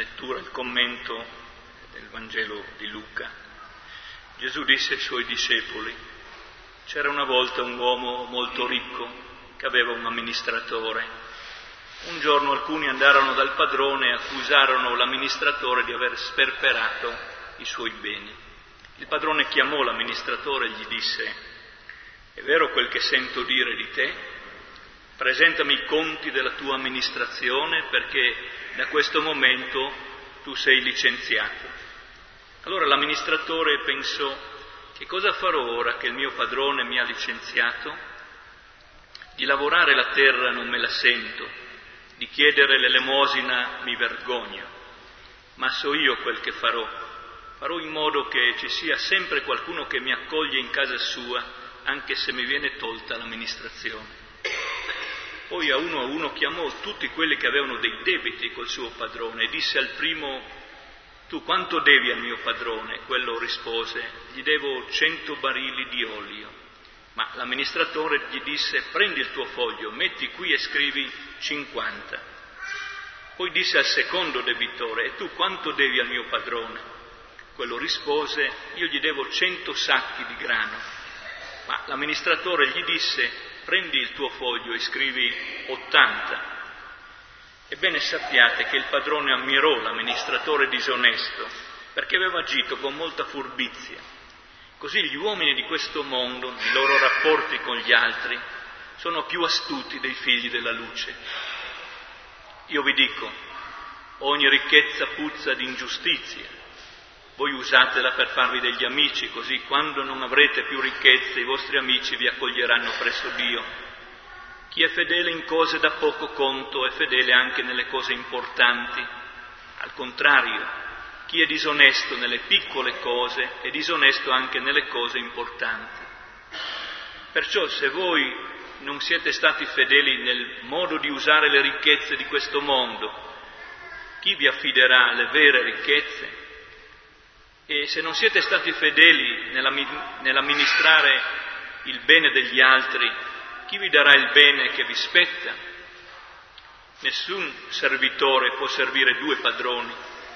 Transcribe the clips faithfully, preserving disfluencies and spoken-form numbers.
lettura, il commento del Vangelo di Luca. Gesù disse ai suoi discepoli: c'era una volta un uomo molto ricco che aveva un amministratore. Un giorno alcuni andarono dal padrone e accusarono l'amministratore di aver sperperato i suoi beni. Il padrone chiamò l'amministratore e gli disse: è vero quel che sento dire di te? Presentami i conti della tua amministrazione, perché da questo momento tu sei licenziato. Allora l'amministratore pensò: che cosa farò ora che il mio padrone mi ha licenziato? Di lavorare la terra non me la sento, di chiedere l'elemosina mi vergogno, ma so io quel che farò. Farò in modo che ci sia sempre qualcuno che mi accoglie in casa sua, anche se mi viene tolta l'amministrazione. Poi a uno a uno chiamò tutti quelli che avevano dei debiti col suo padrone e disse al primo: tu quanto devi al mio padrone? Quello rispose: gli devo cento barili di olio. Ma l'amministratore gli disse: prendi il tuo foglio, metti qui e scrivi cinquanta. Poi disse al secondo debitore: e tu quanto devi al mio padrone? Quello rispose: io gli devo cento sacchi di grano. Ma l'amministratore gli disse: prendi il tuo foglio e scrivi ottanta. Ebbene sappiate che il padrone ammirò l'amministratore disonesto, perché aveva agito con molta furbizia. Così gli uomini di questo mondo, nei loro rapporti con gli altri, sono più astuti dei figli della luce. Io vi dico, ogni ricchezza puzza di ingiustizia. Voi usatela per farvi degli amici, così quando non avrete più ricchezze i vostri amici vi accoglieranno presso Dio. Chi è fedele in cose da poco conto è fedele anche nelle cose importanti. Al contrario, chi è disonesto nelle piccole cose è disonesto anche nelle cose importanti. Perciò se voi non siete stati fedeli nel modo di usare le ricchezze di questo mondo, chi vi affiderà le vere ricchezze? E se non siete stati fedeli nell'amministrare il bene degli altri, chi vi darà il bene che vi spetta? Nessun servitore può servire due padroni,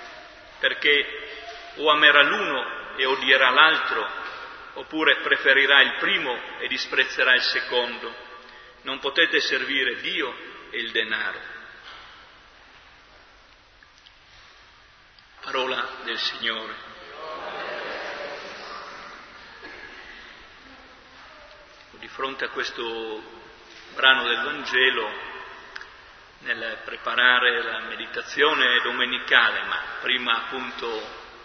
perché o amerà l'uno e odierà l'altro, oppure preferirà il primo e disprezzerà il secondo. Non potete servire Dio e il denaro. Parola del Signore. Di fronte a questo brano del Vangelo, nel preparare la meditazione domenicale, ma prima appunto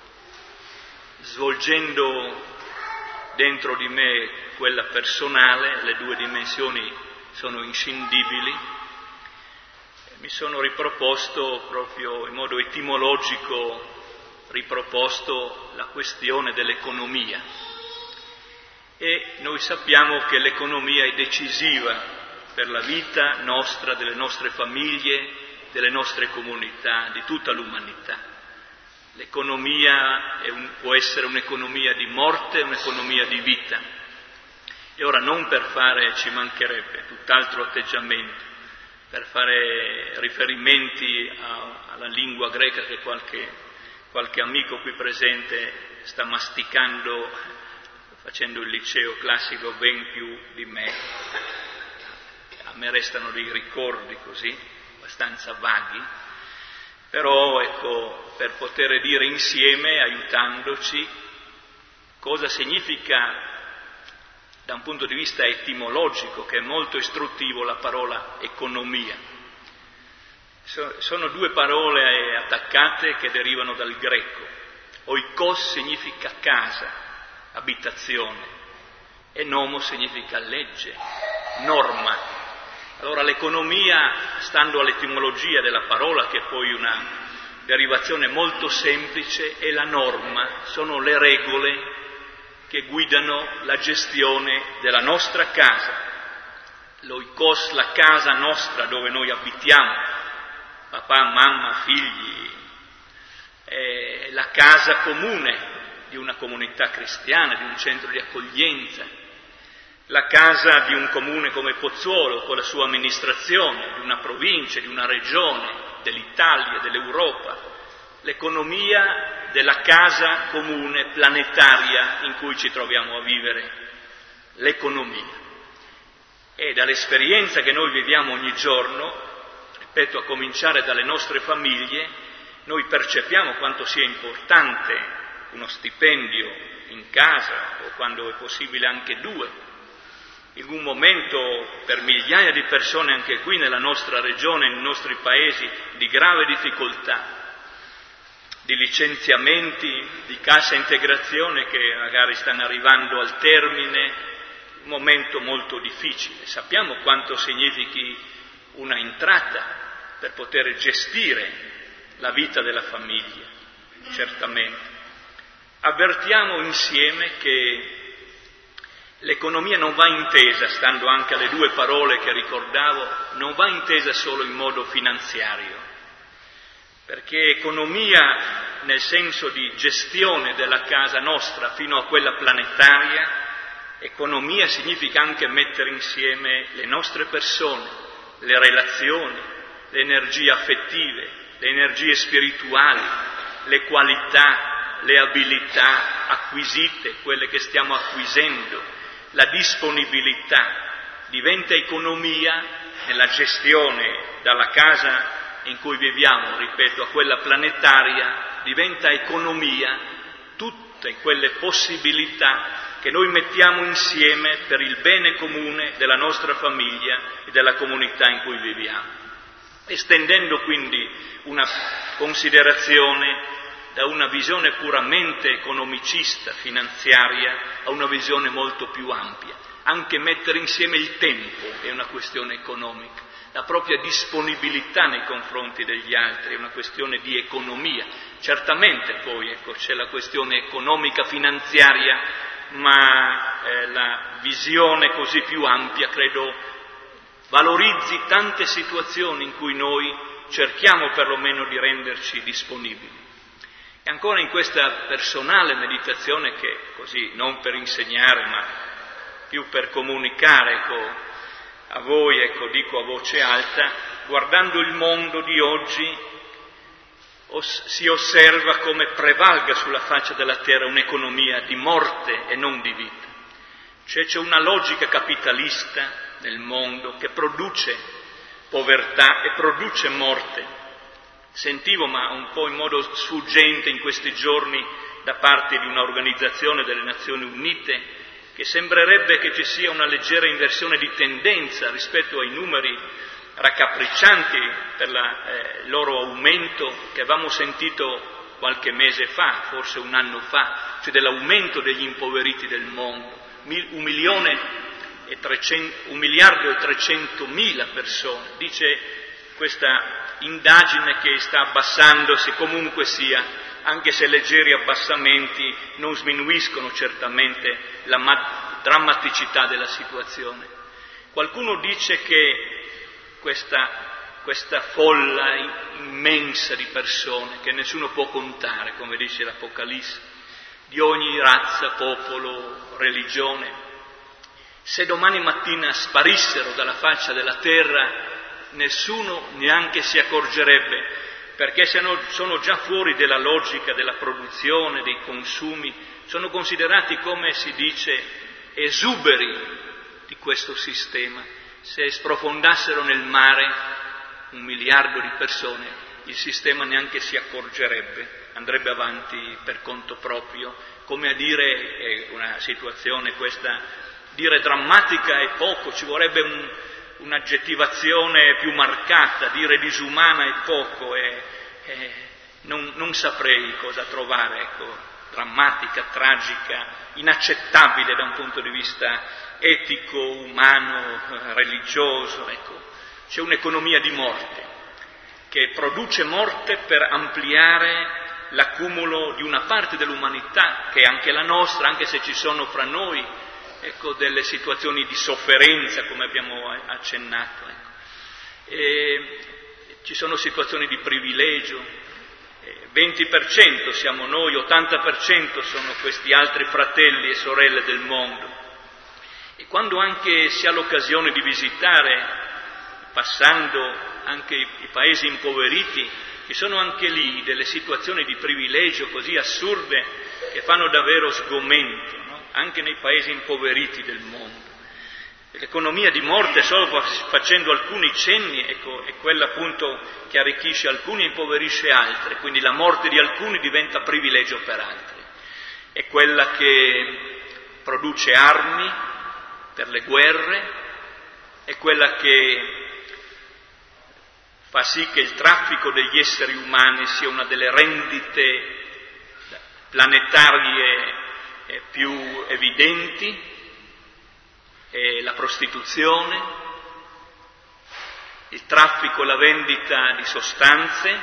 svolgendo dentro di me quella personale, le due dimensioni sono inscindibili, mi sono riproposto proprio in modo etimologico, riproposto la questione dell'economia. E noi sappiamo che l'economia è decisiva per la vita nostra, delle nostre famiglie, delle nostre comunità, di tutta l'umanità. L'economia è un, può essere un'economia di morte, un'economia di vita. E ora non per fare, ci mancherebbe, tutt'altro atteggiamento, per fare riferimenti a, alla lingua greca che qualche, qualche amico qui presente sta masticando, facendo il liceo classico ben più di me. A me restano dei ricordi così, abbastanza vaghi, però ecco, per poter dire insieme, aiutandoci, cosa significa da un punto di vista etimologico, che è molto istruttivo, la parola economia. Sono due parole attaccate che derivano dal greco. Oikos significa casa, abitazione, e nomo significa legge, norma. Allora l'economia, stando all'etimologia della parola, che è poi una derivazione molto semplice, è la norma, sono le regole che guidano la gestione della nostra casa. L'oikos, la casa nostra dove noi abitiamo, papà, mamma, figli, è la casa comune di una comunità cristiana, di un centro di accoglienza, la casa di un comune come Pozzuolo con la sua amministrazione, di una provincia, di una regione, dell'Italia, dell'Europa, l'economia della casa comune planetaria in cui ci troviamo a vivere, l'economia. E dall'esperienza che noi viviamo ogni giorno, ripeto, a cominciare dalle nostre famiglie, noi percepiamo quanto sia importante uno stipendio in casa, o quando è possibile anche due. In un momento per migliaia di persone anche qui nella nostra regione, nei nostri paesi, di grave difficoltà, di licenziamenti, di cassa integrazione che magari stanno arrivando al termine, un momento molto difficile. Sappiamo quanto significhi una entrata per poter gestire la vita della famiglia, certamente. Avvertiamo insieme che l'economia non va intesa, stando anche alle due parole che ricordavo, non va intesa solo in modo finanziario, perché economia nel senso di gestione della casa nostra fino a quella planetaria, economia significa anche mettere insieme le nostre persone, le relazioni, le energie affettive, le energie spirituali, le qualità, le abilità acquisite, quelle che stiamo acquisendo, la disponibilità. Diventa economia nella gestione dalla casa in cui viviamo, ripeto, a quella planetaria, diventa economia tutte quelle possibilità che noi mettiamo insieme per il bene comune della nostra famiglia e della comunità in cui viviamo. Estendendo quindi una considerazione da una visione puramente economicista, finanziaria, a una visione molto più ampia. Anche mettere insieme il tempo è una questione economica, la propria disponibilità nei confronti degli altri è una questione di economia. Certamente poi ecco, c'è la questione economica finanziaria, ma eh, la visione così più ampia credo valorizzi tante situazioni in cui noi cerchiamo perlomeno di renderci disponibili. E ancora in questa personale meditazione che così non per insegnare ma più per comunicare ecco, a voi, ecco dico a voce alta, guardando il mondo di oggi os- si osserva come prevalga sulla faccia della terra un'economia di morte e non di vita. Cioè c'è una logica capitalista nel mondo che produce povertà e produce morte. Sentivo, ma un po' in modo sfuggente in questi giorni, da parte di un'organizzazione delle Nazioni Unite, che sembrerebbe che ci sia una leggera inversione di tendenza rispetto ai numeri raccapriccianti per il eh, loro aumento che avevamo sentito qualche mese fa, forse un anno fa, cioè dell'aumento degli impoveriti del mondo, Mil, un milione e trecento, un miliardo e trecentomila persone, dice questa indagine che sta abbassandosi, comunque sia, anche se leggeri abbassamenti non sminuiscono certamente la ma- drammaticità della situazione. Qualcuno dice che questa, questa folla immensa di persone, che nessuno può contare, come dice l'Apocalisse, di ogni razza, popolo, religione, se domani mattina sparissero dalla faccia della terra, nessuno neanche si accorgerebbe, perché sono già fuori della logica della produzione, dei consumi, sono considerati, come si dice, esuberi di questo sistema. Se sprofondassero nel mare un miliardo di persone, il sistema neanche si accorgerebbe, andrebbe avanti per conto proprio, come a dire, è una situazione questa, dire drammatica è poco, ci vorrebbe un un'aggettivazione più marcata, dire disumana è poco e, e non, non saprei cosa trovare, ecco, drammatica, tragica, inaccettabile da un punto di vista etico, umano, religioso, ecco. C'è un'economia di morte che produce morte per ampliare l'accumulo di una parte dell'umanità che è anche la nostra, anche se ci sono fra noi ecco, delle situazioni di sofferenza, come abbiamo accennato. Ecco. E ci sono situazioni di privilegio, venti per cento siamo noi, ottanta per cento sono questi altri fratelli e sorelle del mondo. E quando anche si ha l'occasione di visitare, passando anche i, i paesi impoveriti, Ci sono anche lì delle situazioni di privilegio così assurde che fanno davvero sgomento, no? Anche nei paesi impoveriti del mondo. L'economia di morte, solo facendo alcuni cenni, ecco, è quella appunto che arricchisce alcuni e impoverisce altri, quindi la morte di alcuni diventa privilegio per altri. È quella che produce armi per le guerre, è quella che fa sì che il traffico degli esseri umani sia una delle rendite planetarie più evidenti, e la prostituzione, il traffico e la vendita di sostanze,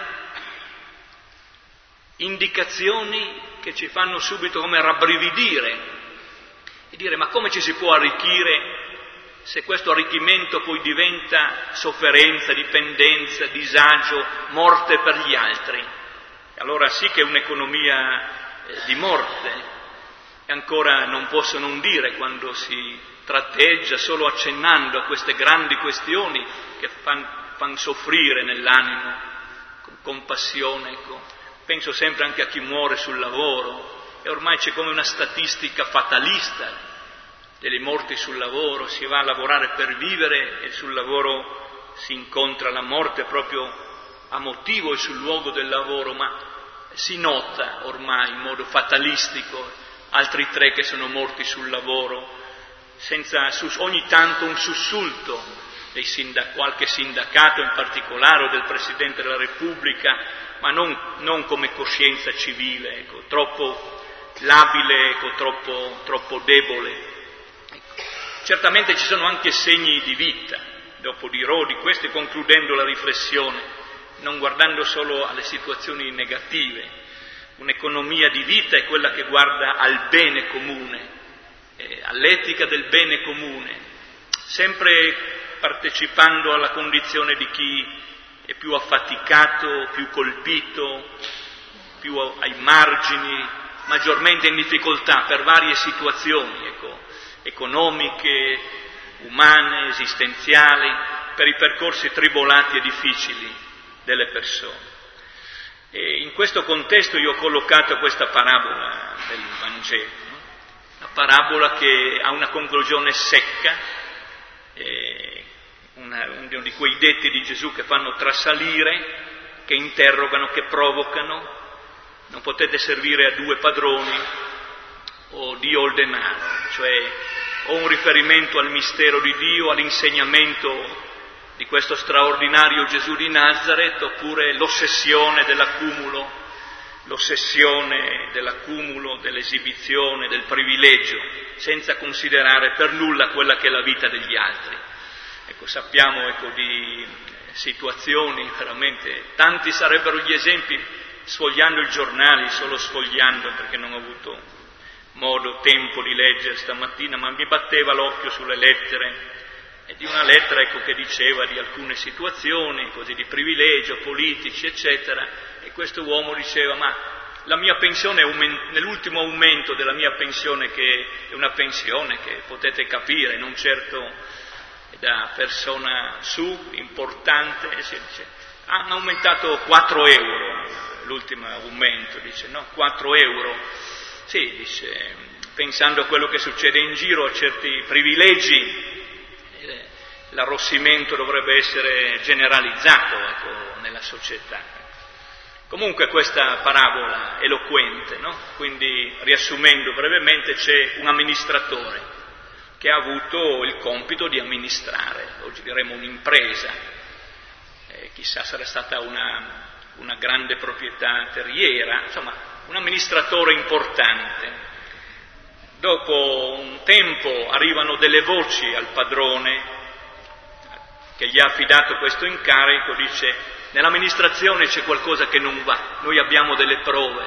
indicazioni che ci fanno subito come rabbrividire e dire: ma come ci si può arricchire se questo arricchimento poi diventa sofferenza, dipendenza, disagio, morte per gli altri? E allora sì che è un'economia eh, di morte, e ancora non posso non dire, quando si tratteggia solo accennando a queste grandi questioni che fanno fan soffrire nell'animo con compassione, ecco. Penso sempre anche a chi muore sul lavoro, e ormai c'è come una statistica fatalista delle morti sul lavoro, si va a lavorare per vivere e sul lavoro si incontra la morte proprio a motivo e sul luogo del lavoro, ma si nota ormai in modo fatalistico altri tre che sono morti sul lavoro, senza ogni tanto un sussulto dei sindac- qualche sindacato in particolare o del Presidente della Repubblica, ma non, non come coscienza civile, ecco, troppo labile, ecco, troppo, troppo debole. Ecco. Certamente ci sono anche segni di vita, dopo dirò di questi concludendo la riflessione, non guardando solo alle situazioni negative. Un'economia di vita è quella che guarda al bene comune, eh, all'etica del bene comune, sempre partecipando alla condizione di chi è più affaticato, più colpito, più ai margini, maggiormente in difficoltà per varie situazioni, ecco, economiche, umane, esistenziali, per i percorsi tribolati e difficili delle persone. E in questo contesto io ho collocato questa parabola del Vangelo, no? Una parabola che ha una conclusione secca, eh, una, uno di quei detti di Gesù che fanno trasalire, che interrogano, che provocano. Non potete servire a due padroni, o Dio o il denaro, cioè o un riferimento al mistero di Dio, all'insegnamento di questo straordinario Gesù di Nazareth, oppure l'ossessione dell'accumulo, l'ossessione dell'accumulo, dell'esibizione, del privilegio, senza considerare per nulla quella che è la vita degli altri. Ecco, sappiamo ecco, di situazioni veramente, tanti sarebbero gli esempi, sfogliando i giornali, solo sfogliando, perché non ho avuto modo, tempo di leggere stamattina, ma mi batteva l'occhio sulle lettere, e di una lettera ecco, che diceva di alcune situazioni, così di privilegio, politici, eccetera, e questo uomo diceva: ma la mia pensione, è aument- nell'ultimo aumento della mia pensione, che è una pensione che potete capire, non certo da persona su, importante, e si dice, hanno aumentato quattro euro, l'ultimo aumento, dice, no, quattro euro, sì, dice, pensando a quello che succede in giro, a certi privilegi, l'arrossimento dovrebbe essere generalizzato ecco, nella società. Comunque questa parabola eloquente, no? Quindi riassumendo brevemente, c'è un amministratore che ha avuto il compito di amministrare, oggi diremo un'impresa, eh, chissà sarà stata una, una grande proprietà terriera, insomma un amministratore importante. Dopo un tempo arrivano delle voci al padrone che gli ha affidato questo incarico, dice: nell'amministrazione c'è qualcosa che non va, noi abbiamo delle prove.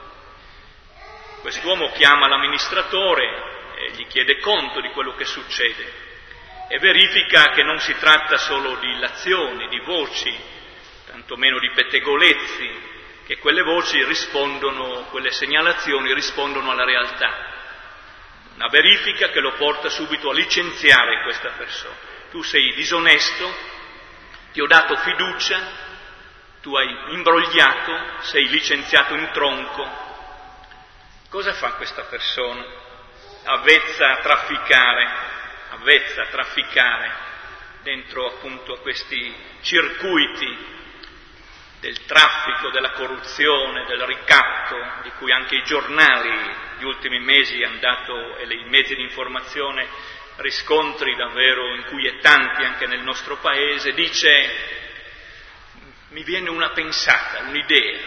Quest'uomo chiama l'amministratore e gli chiede conto di quello che succede e verifica che non si tratta solo di illazioni, di voci, tantomeno di pettegolezzi, che quelle voci rispondono, quelle segnalazioni rispondono alla realtà. Una verifica che lo porta subito a licenziare questa persona. Tu sei disonesto, ti ho dato fiducia, tu hai imbrogliato, sei licenziato in tronco. Cosa fa questa persona? Avvezza a trafficare, avvezza a trafficare dentro appunto a questi circuiti del traffico, della corruzione, del ricatto, di cui anche i giornali gli ultimi mesi hanno dato, e i mezzi di informazione, riscontri davvero inquietanti anche nel nostro paese. Dice: mi viene una pensata, un'idea.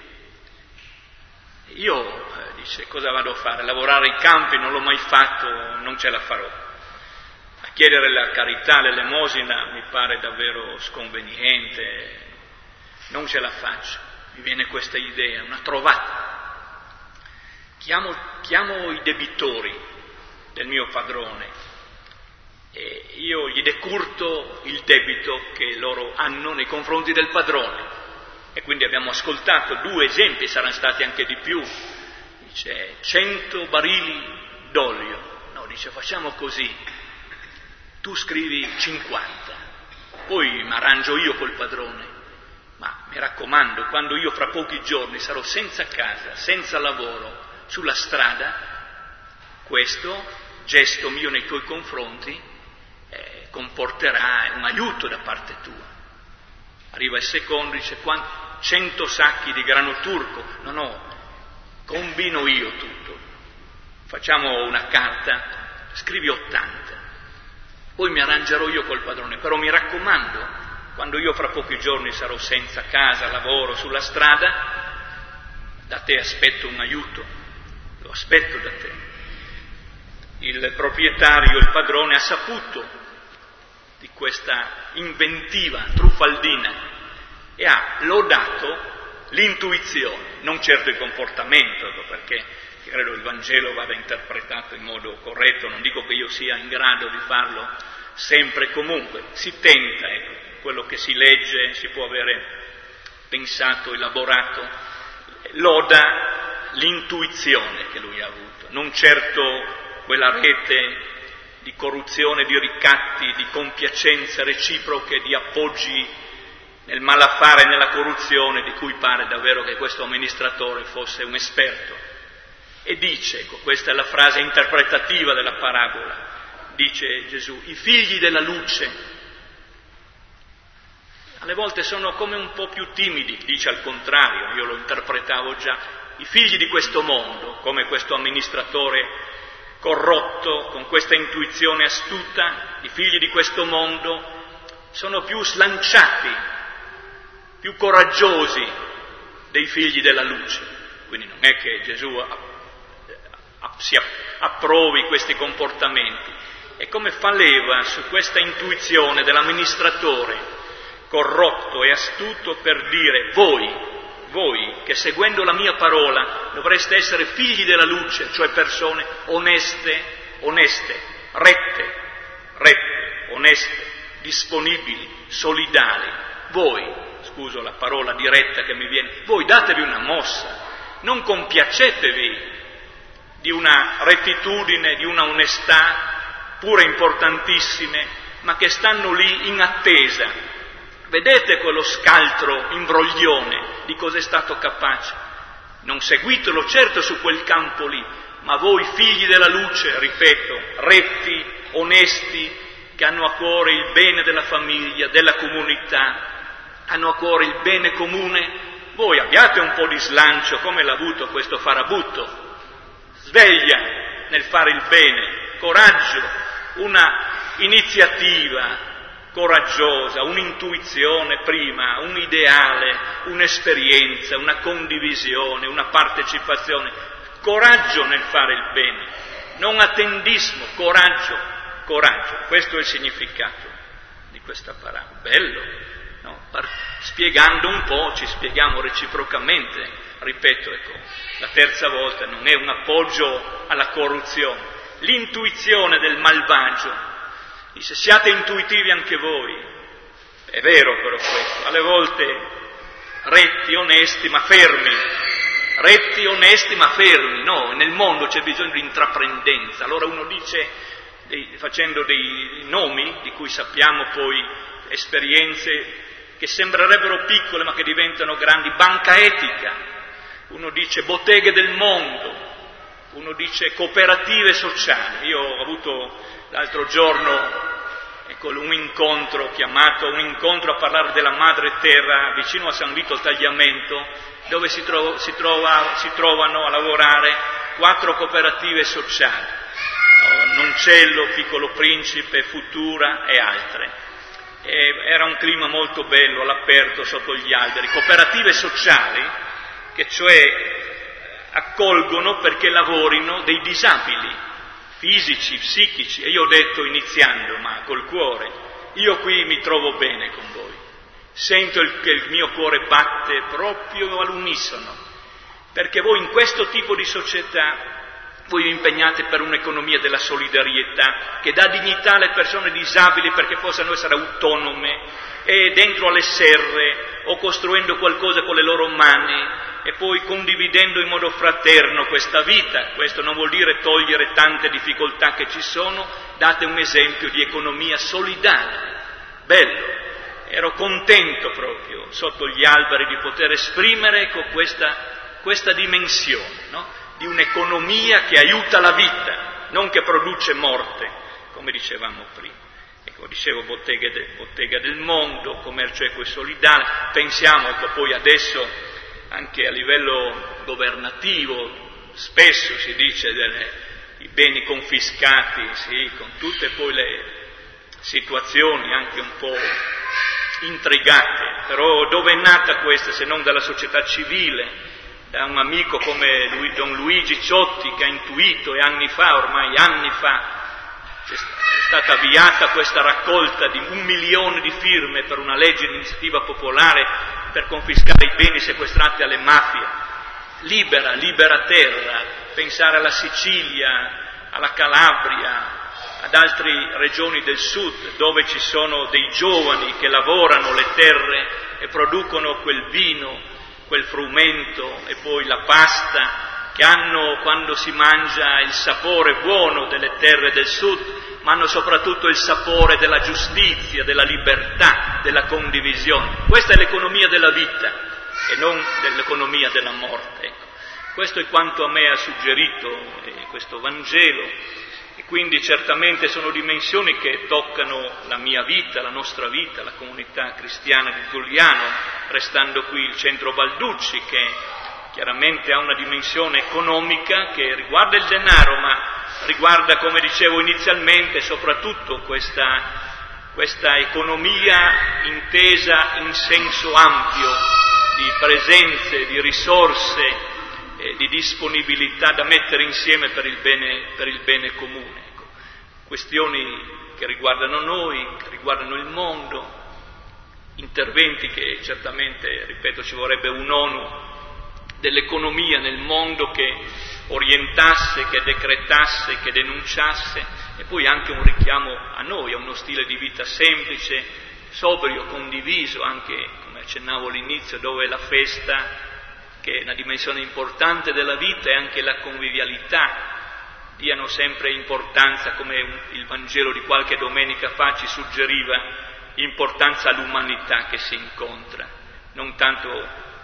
Io, eh, dice, cosa vado a fare? Lavorare ai campi, non l'ho mai fatto, non ce la farò. A chiedere la carità, l'elemosina, mi pare davvero sconveniente, non ce la faccio. Mi viene questa idea, una trovata. Chiamo, chiamo i debitori del mio padrone e io gli decurto il debito che loro hanno nei confronti del padrone. E quindi abbiamo ascoltato due esempi, saranno stati anche di più. Dice cento barili d'olio. No, dice facciamo così, tu scrivi cinquanta, poi mi arrangio io col padrone. Ma mi raccomando, quando io fra pochi giorni sarò senza casa, senza lavoro, sulla strada, questo gesto mio nei tuoi confronti eh, comporterà un aiuto da parte tua. Arriva il secondo, dice cento sacchi di grano turco. No, no, combino io tutto. Facciamo una carta, scrivi ottanta. Poi mi arrangerò io col padrone, però mi raccomando, quando io fra pochi giorni sarò senza casa, lavoro, sulla strada, da te aspetto un aiuto, lo aspetto da te. Il proprietario, il padrone, ha saputo di questa inventiva truffaldina e ha lodato l'intuizione, non certo il comportamento, perché credo il Vangelo vada interpretato in modo corretto, non dico che io sia in grado di farlo sempre e comunque, si tenta, ecco, quello che si legge si può avere pensato, elaborato, loda l'intuizione che lui ha avuto, non certo quella rete di corruzione, di ricatti, di compiacenze reciproche, di appoggi nel malaffare e nella corruzione, di cui pare davvero che questo amministratore fosse un esperto. E dice, ecco, questa è la frase interpretativa della parabola, dice Gesù, i figli della luce, alle volte sono come un po' più timidi, dice al contrario, io lo interpretavo già, i figli di questo mondo, come questo amministratore corrotto, con questa intuizione astuta, i figli di questo mondo sono più slanciati, più coraggiosi dei figli della luce. Quindi non è che Gesù si approvi questi comportamenti, è come fa leva su questa intuizione dell'amministratore corrotto e astuto per dire voi, voi che seguendo la mia parola dovreste essere figli della luce, cioè persone oneste, oneste, rette, rette, oneste, disponibili, solidali. Voi, scuso la parola diretta che mi viene, voi datevi una mossa, non compiacetevi di una rettitudine, di una onestà pure importantissime, ma che stanno lì in attesa. Vedete quello scaltro imbroglione di cosa è stato capace? Non seguitelo certo su quel campo lì, ma voi figli della luce, ripeto, retti, onesti, che hanno a cuore il bene della famiglia, della comunità, hanno a cuore il bene comune, voi abbiate un po' di slancio come l'ha avuto questo farabutto, sveglia nel fare il bene, coraggio, una iniziativa coraggiosa, un'intuizione prima, un ideale, un'esperienza, una condivisione, una partecipazione, coraggio nel fare il bene, non attendismo, coraggio, coraggio, questo è il significato di questa parola. Bello, no? Par- spiegando un po', ci spieghiamo reciprocamente, ripeto, ecco, la terza volta non è un appoggio alla corruzione, l'intuizione del malvagio. Dice, siate intuitivi anche voi. È vero però questo, alle volte retti, onesti, ma fermi. Retti, onesti, ma fermi. No, nel mondo c'è bisogno di intraprendenza. Allora uno dice, dei, facendo dei nomi, di cui sappiamo poi esperienze che sembrerebbero piccole ma che diventano grandi, banca etica, uno dice botteghe del mondo, uno dice cooperative sociali. Io ho avuto l'altro giorno ecco, un incontro chiamato un incontro a parlare della madre terra vicino a San Vito al Tagliamento, dove si, tro- si, trova, si trovano a lavorare quattro cooperative sociali, no, Noncello, Piccolo Principe, Futura e altre. E era un clima molto bello all'aperto sotto gli alberi, cooperative sociali che cioè accolgono perché lavorino dei disabili fisici, psichici, e io ho detto iniziando, ma col cuore, io qui mi trovo bene con voi, sento il, che il mio cuore batte proprio all'unisono, perché voi in questo tipo di società voi vi impegnate per un'economia della solidarietà che dà dignità alle persone disabili perché possano essere autonome e dentro alle serre o costruendo qualcosa con le loro mani e poi condividendo in modo fraterno questa vita. Questo non vuol dire togliere tante difficoltà che ci sono, date un esempio di economia solidale. Bello, ero contento proprio sotto gli alberi di poter esprimere ecco, questa, questa dimensione, no? Di un'economia che aiuta la vita, non che produce morte, come dicevamo prima. Ecco, dicevo bottega, de, bottega del mondo, commercio equo e solidale, pensiamo ecco, poi adesso anche a livello governativo, spesso si dice delle, i beni confiscati, sì, con tutte poi le situazioni anche un po' intrigate, però dove è nata questa se non dalla società civile, da un amico come lui, Don Luigi Ciotti, che ha intuito e anni fa, ormai anni fa, è stata avviata questa raccolta di un milione di firme per una legge di iniziativa popolare per confiscare i beni sequestrati alle mafie. Libera, libera terra, pensare alla Sicilia, alla Calabria, ad altre regioni del sud dove ci sono dei giovani che lavorano le terre e producono quel vino, quel frumento e poi la pasta che hanno quando si mangia il sapore buono delle terre del sud, ma hanno soprattutto il sapore della giustizia, della libertà, della condivisione. Questa è l'economia della vita e non dell'economia della morte. Ecco. Questo è quanto a me ha suggerito eh, questo Vangelo. E quindi certamente sono dimensioni che toccano la mia vita, la nostra vita, la comunità cristiana di Giuliano, restando qui il centro Balducci, che chiaramente ha una dimensione economica che riguarda il denaro, ma riguarda, come dicevo inizialmente, soprattutto questa, questa economia intesa in senso ampio, di presenze, di risorse, di disponibilità da mettere insieme per il bene, per il bene comune. Ecco. Questioni che riguardano noi, che riguardano il mondo, interventi che certamente, ripeto, ci vorrebbe un'ONU dell'economia nel mondo che orientasse, che decretasse, che denunciasse, e poi anche un richiamo a noi, a uno stile di vita semplice, sobrio, condiviso, anche, come accennavo all'inizio, dove la festa, che è una dimensione importante della vita, e anche la convivialità diano sempre importanza, come il Vangelo di qualche domenica fa ci suggeriva, importanza all'umanità che si incontra, non tanto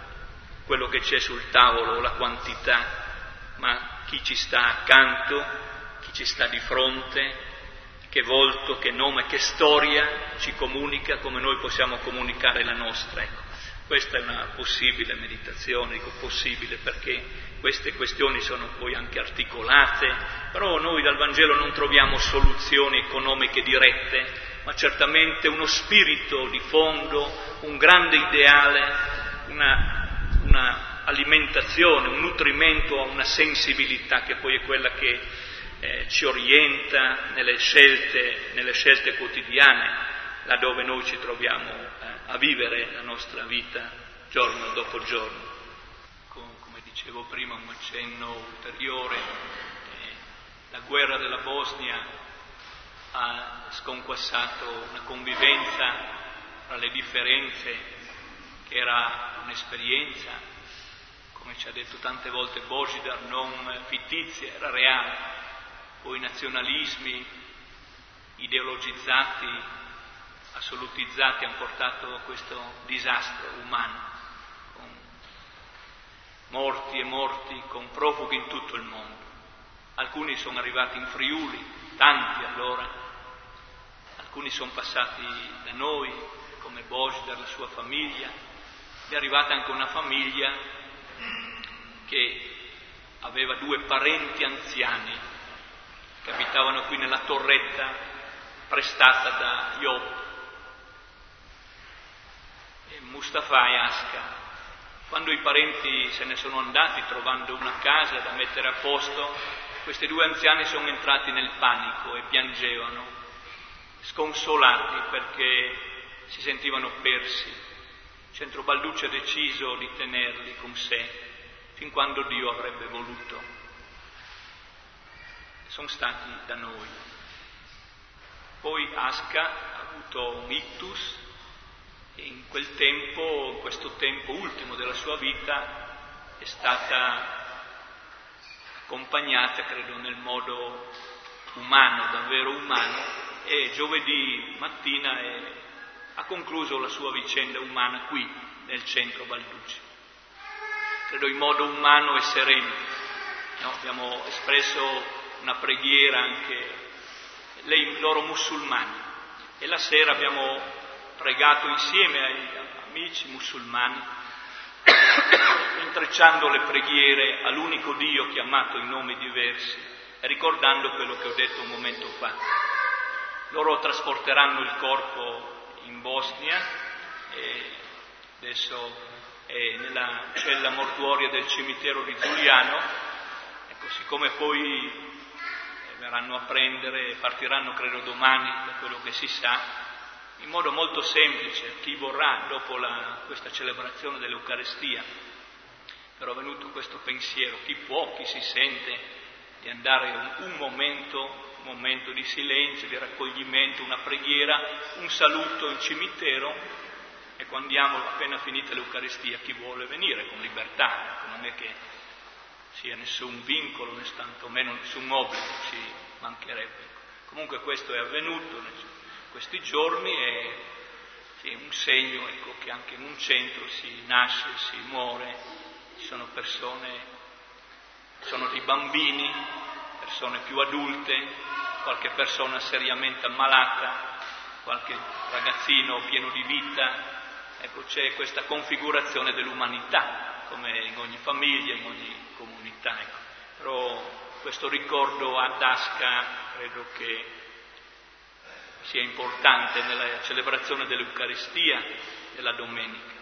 quello che c'è sul tavolo, la quantità, ma chi ci sta accanto, chi ci sta di fronte, che volto, che nome, che storia ci comunica, come noi possiamo comunicare la nostra. Ecco. Questa è una possibile meditazione, dico possibile perché queste questioni sono poi anche articolate, però noi dal Vangelo non troviamo soluzioni economiche dirette, ma certamente uno spirito di fondo, un grande ideale, una, una alimentazione, un nutrimento a una sensibilità che poi è quella che eh, ci orienta nelle scelte, nelle scelte quotidiane, laddove noi ci troviamo eh, a vivere la nostra vita giorno dopo giorno. Con, come dicevo prima, un accenno ulteriore, eh, la guerra della Bosnia ha sconquassato una convivenza tra le differenze che era un'esperienza, come ci ha detto tante volte Božidar, non fittizia, era reale. Poi i nazionalismi ideologizzati assolutizzati hanno portato a questo disastro umano, con morti e morti, con profughi in tutto il mondo. Alcuni sono arrivati in Friuli, tanti allora, alcuni sono passati da noi, come Bosder, la sua famiglia. È arrivata anche una famiglia che aveva due parenti anziani che abitavano qui nella torretta prestata da Job, e Mustafa e Aska. Quando i parenti se ne sono andati trovando una casa da mettere a posto, questi due anziani sono entrati nel panico e piangevano, sconsolati perché si sentivano persi. Centro Balducci ha deciso di tenerli con sé fin quando Dio avrebbe voluto. Sono stati da noi. Poi Aska ha avuto un ictus e in quel tempo, in questo tempo ultimo della sua vita, è stata accompagnata, credo, nel modo umano, davvero umano, e giovedì mattina è, ha concluso la sua vicenda umana qui, nel centro Balducci. Credo in modo umano e sereno. No? Abbiamo espresso una preghiera anche lei, loro musulmani, e la sera abbiamo pregato insieme ai amici musulmani, intrecciando le preghiere all'unico Dio chiamato in nomi diversi e ricordando quello che ho detto un momento fa. Loro trasporteranno il corpo in Bosnia e adesso è nella cella mortuoria del cimitero di Giuliano. Ecco, siccome poi verranno a prendere, partiranno credo domani, da quello che si sa, in modo molto semplice, chi vorrà dopo la, questa celebrazione dell'Eucarestia. Però è venuto questo pensiero, chi può, chi si sente, di andare un, un momento, un momento di silenzio, di raccoglimento, una preghiera, un saluto in cimitero, e quando andiamo appena finita l'Eucaristia, chi vuole venire con libertà, non è che sia nessun vincolo, né tantomeno nessun obbligo, ci mancherebbe. Comunque questo è avvenuto in questi giorni e è un segno, ecco, che anche in un centro si nasce, si muore, ci sono persone, sono dei bambini, persone più adulte, qualche persona seriamente ammalata, qualche ragazzino pieno di vita. Ecco, c'è questa configurazione dell'umanità, come in ogni famiglia, in ogni comunità. Ecco. Però questo ricordo ad Aska credo che sia importante nella celebrazione dell'Eucaristia della domenica.